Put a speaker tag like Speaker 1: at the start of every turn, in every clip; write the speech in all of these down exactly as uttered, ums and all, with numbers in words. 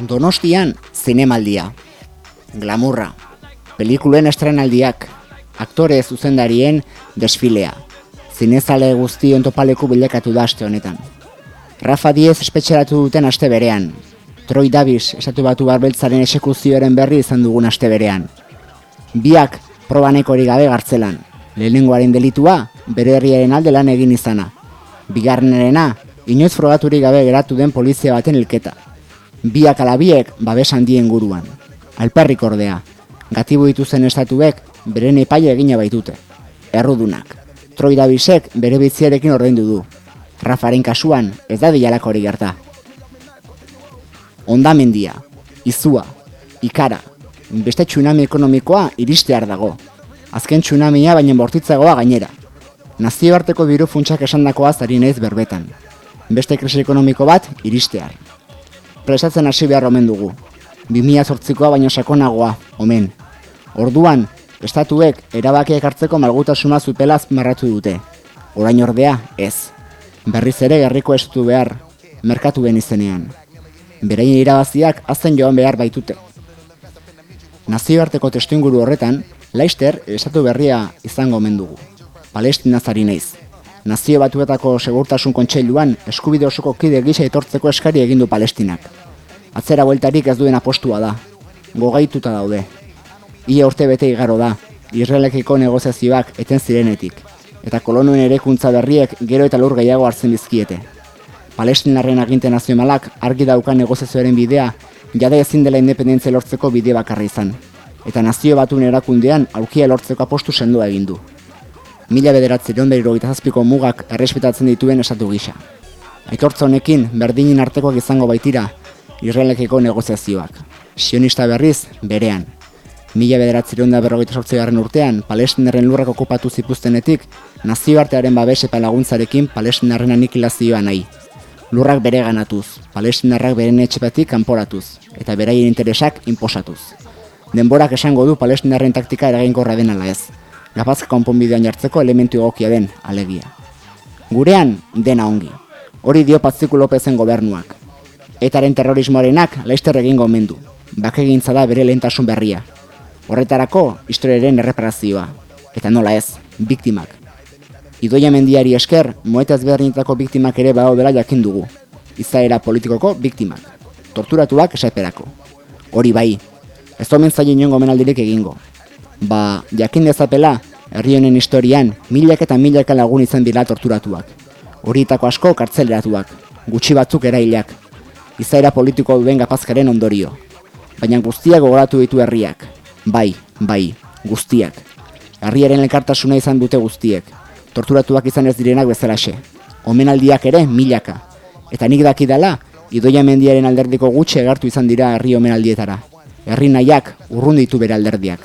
Speaker 1: Donostian zinemaldia, glamurra, pelikulen estrenaldiak, aktore zuzendarien desfilea, zinezale guztion topaleku bilakatu da aste honetan. Rafa Diez espetxeratu duten aste berean, Troy Davis esatu batu barbeltzaren esekuzioaren berri izan dugun aste berean. Biak probanekorik gabe gartzelan, lehenengoaren delitua bere herriaren alde lan egin izana, bigarrenarena inoiz frogaturik gabe geratu den polizia baten hilketa. Biak alabiek babes handien guruan. Alperrik ordea, gatibu dituzen estatuek beren epaia egina baitute. Errudunak. Troy Davisek bere biziarekin ordaindu du. Rafaren kasuan ez da dialako hori gerta. Hondamendia, izua, ikara, beste tsunami ekonomikoa iristear dago. Azken tsunamia baina bortitzagoa gainera. Nazioarteko biru funtsak esandakoa zari naiz berbetan. Beste krisi ekonomiko bat iristear. Presatzen hasi behar omen dugu. bi mila zortzikoa baino sakonagoa, omen. Orduan, estatuek erabakiak hartzeko malgutasuna zutela azpimarratu dute. Orain ordea, ez. Berriz ere gerriko estu behar, merkatuen izenean. Beraien irabaziak azten joan behar baitute. Nazioarteko testuinguru horretan, Laster estatu berria izango omen dugu. Palestinaz ari naiz. Nazio Batuetako Segurtasun Kontseiluan eskubide osoko kide gisa etortzeko eskari egin du Palestinak. Atzera bueltarik ez duen apostua da. Gogaituta daude. Ia urte bete igaro da, Israelekiko negoziazioak eten zirenetik, eta kolonoen erekuntza berriek gero eta lur gehiago hartzen bizkiete. Palestinarren aginte nazionalak argi daukan negoziazioaren bidea jada ezin dela independentzia lortzeko bide bakarra izan, eta Nazio Batuen erakundean aurkia lortzeko apostu sendoa egin du. Mila bederatziehun eta hirurogeita zazpiko mugak errespetatzen dituen esatu gisa. Aitortza honekin berdinen artekoak izango baitira Israelekiko negoziazioak. Sionista berriz berean. Mila bederatziehun eta berrogeita zortzigarren urtean Palestinarren lurrak okupatu zipuztenetik nazioartearen babes eta laguntzarekin Palestinarren anikilazioa nahi. Lurrak bere ganatuz, Palestinarrak beren etxepatik kanporatuz, eta beraien interesak inposatuz. Denborak esango du Palestinarren taktika eraginkorra den ala ez. Gapazka konponbidean jartzeko elementu egokia den, alegia. Gurean, dena ongi. Hori dio Patxiku Lopezen gobernuak. Etaren terrorismoarenak Laster egingo omen du. Bakegintza da bere lehentasun berria. Horretarako, historiaren erreparazioa. Eta nola ez, biktimak. Idoia Mendiari esker, moeta ezberdinetako biktimak ere badaudela jakin dugu. Izaera politikoko biktimak. Torturatuak esaperako. Hori bai, ez omen zaio inoen gomenaldirik egingo. Ba, jakin dezapela, herri honen historian, milak eta milaka lagun izan dira torturatuak. Horietako asko kartzeleratuak, gutxi batzuk erailak. Izaera politiko duen gapazkaren ondorio. Baina guztiak gogoratu ditu herriak. Bai, bai, guztiak. Herriaren elkartasuna izan dute guztiek. Torturatuak izan ez direnak bezalaxe. Omenaldiak ere milaka. Eta nik dakidala, Idoia Mendiaren alderdiko gutxi egartu izan dira herri omenaldietara. Herri nahiak urrun ditu bere alderdiak.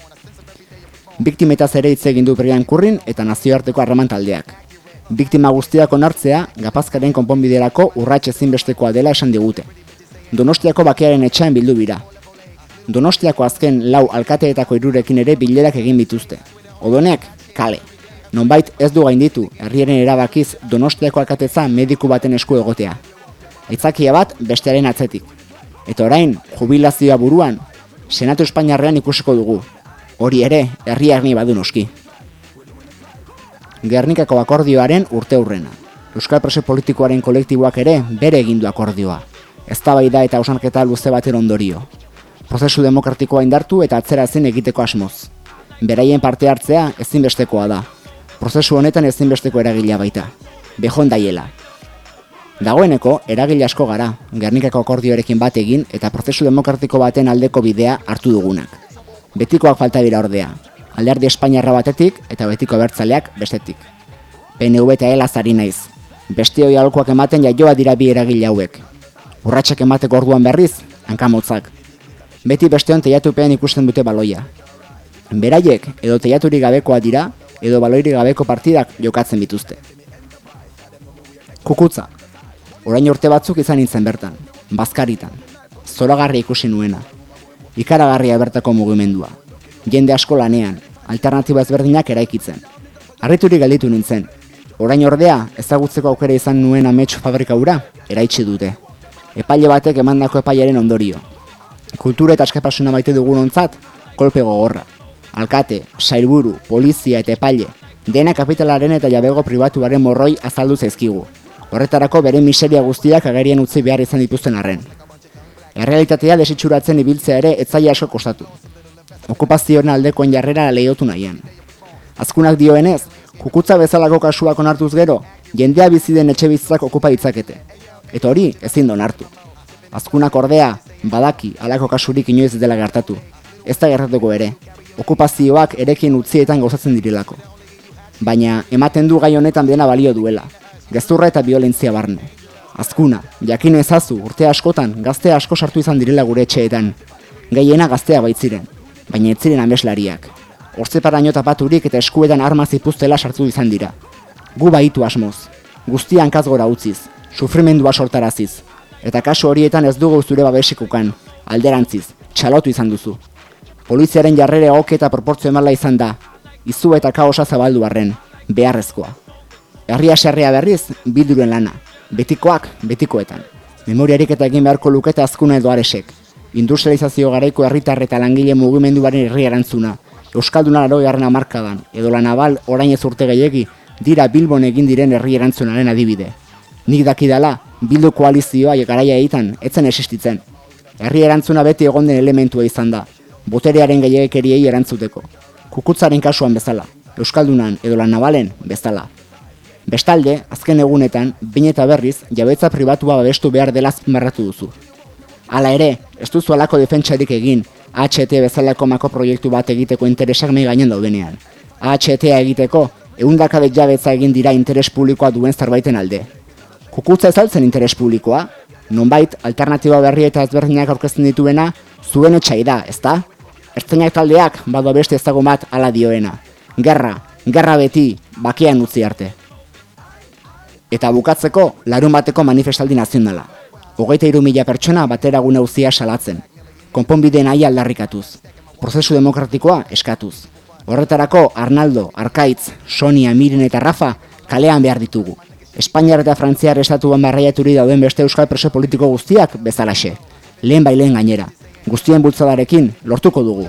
Speaker 1: Biktimetaz ere hitz egin du Brian Currin eta nazioarteko harreman taldeak. Biktima guztiak onartzea gapazkaren konponbiderako urrats ezinbestekoa dela esan digute. Donostiako bakearen etxean bildu bira. Donostiako azken lau alkateetako hirurekin ere bilerak egin bituzte. Odonek, kale. Nonbait ez du gainditu herriaren erabakiz Donostiako alkatetza mediku baten esku egotea. Aitzakia bat bestearen atzetik. Eta orain, jubilazioa buruan, Senatu Espainiarrean ikusiko dugu. Hori ere, herri arni badu noski. Gernikako akordioaren urte hurrena. Euskal preso politikoaren kolektiboak ere bere egin du akordioa. Eztabaida eta hausnarketa luze baten ondorio. Prozesu demokratikoa indartu eta atzera ezin egiteko asmoz. Beraien parte hartzea ezinbestekoa da. Prozesu honetan ezinbesteko eragilea baita. Bejon daiela. Dagoeneko, eragile asko gara, Gernikako akordioarekin bat egin eta prozesu demokratiko baten aldeko bidea hartu dugunak. Betikoak falta dira ordea, alderdi Espainiarra batetik eta betiko abertzaleak bestetik. P N V eta E L A zari naiz. Beste hoi aholkoak ematen jaioa dira bi eragile hauek. Urratsak emateko orduan berriz, hankamotzak. Beti besteon teiatupean ikusten dute baloia. Beraiek edo teiaturik gabekoa dira, edo baloirik gabeko partidak jokatzen bituzte. Kukutza. Orain urte batzuk izan nintzen bertan, bazkaritan. Zoragarria ikusi nuena. Ikaragarria bertako mugimendua. Jende asko lanean, alternatiba ezberdinak eraikitzen. Harriturik gelditu nintzen. Orain ordea, ezagutzeko aukera izan nuen amets fabrika hura, eraitsi dute. epaile batek emandako epaiaren ondorio. Kultura eta askatasuna maite dugunontzat, kolpe gogorra. Alkate, sailburu, polizia eta epaile, dena kapitalaren eta jabego pribatuaren morroi azaldu zaizkigu. Horretarako bere miseria guztiak agerian utzi behar izan dituzten arren. Errealitatea desitxuratzen ibiltzea ere ez zaila asko kostatu. Okupazioen aldekoen jarrera lehiotu nahian. Azkunak dioenez, kukutza bezalako kasuak onartuz gero, jendea bizi den etxe bizitzak okupa ditzakete. Eta hori ezin da onartu. Azkunak ordea, badaki halako kasurik inoiz dela gertatu. Ez da gertatuko ere, okupazioak erekin utzietan gauzatzen direlako. Baina ematen du gai honetan dena balio duela, gezurra eta violentzia barne. Azkuna, jakin ezazu urte askotan gazte asko sartu izan direla gure etxeetan. Gehiena gaztea baitziren, baina ez ziren ameslariak. Hortzeparaino tapaturik eta eskuetan arma zipuztela sartu izan dira. Gu baitu asmoz, guztia hankaz gora utziz, sufrimendua sortaraziz. Eta kasu horietan ez dugu zure babesikukan, alderantziz, txalotu izan duzu. Poliziaren jarrere egoki eta proportzionala izan da, izu eta kaosa zabaldu arren, beharrezkoa. Herria serrea berriz, bilduren lana, betikoak, betikoetan. Memoriarik eta egin beharko luketa azkuna edo aresek. Industrializazio garaiko herritar eta langile mugimenduaren herri erantzuna, Euskalduna laurogeigarren hamarkadan, edo La Naval orain ez urte gehiegi, dira Bilbon egin diren herri erantzunaren adibide. Nik dakidala, Bildu koalizioa garaia egiten, etzen existitzen. Herri erantzuna beti egon den elementua izan da, boterearen gehiagikeriei erantzuteko. Kukutzaren kasuan bezala, Euskaldunan edo La Navalen bezala. Bestalde, azken egunetan, behin eta berriz, jabetza pribatua babestu behar dela azpimarratu duzu. Hala ere, ez duzu halako defentsarik egin, A H T bezalako mako proiektu bat egiteko interesak mai gainen daudenean. A H T egiteko, ehundakabek jabetza egin dira interes publikoa duen zerbaiten alde. Kukutza ez altzen interes publikoa, nonbait alternatiba berri eta ezberdinak aurkezten dituena, zuen etxai da, ezta? Ertzainak taldeak badu beste ezagun bat hala dioena. Gerra, gerra beti, bakean utzi arte. Eta bukatzeko, larun bateko manifestaldi nazionala. Hogeita hiru mila pertsona batera gune auzia salatzen. Konponbide nahi aldarrikatuz. Prozesu demokratikoa eskatuz. Horretarako Arnaldo, Arkaitz, Sonia, Miren eta Rafa kalean behar ditugu. Espainiar eta Frantziar estatuan barraiaturi dauden beste euskal preso politiko guztiak bezalaxe. Lehen bai lehen gainera. Guztien bultzadarekin lortuko dugu.